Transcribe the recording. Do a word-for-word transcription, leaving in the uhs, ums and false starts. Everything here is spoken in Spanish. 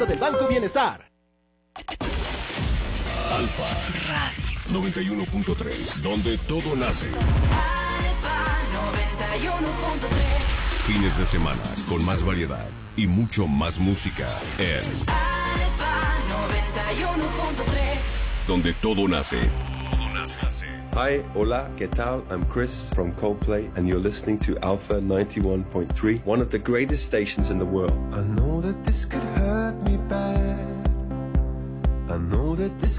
del Banco Bienestar. Alfa Radio noventa y uno punto tres, donde todo nace. Alfa noventa y uno punto tres. Fines de semana con más variedad y mucho más música en Alfa noventa y uno punto tres. Donde todo nace. Todo nace. Hi, hola, ¿qué tal? I'm Chris from Coldplay, and you're listening to Alpha ninety-one point three, one of the greatest stations in the world. I know that this could hurt me bad. I know that this